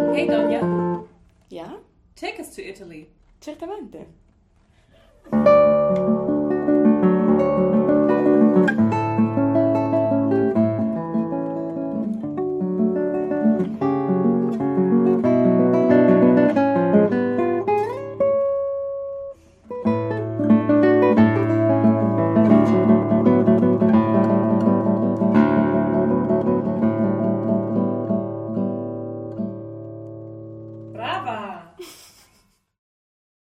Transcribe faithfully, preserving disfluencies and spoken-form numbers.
Hey Danya, Yeah? take us to Italy. Certamente.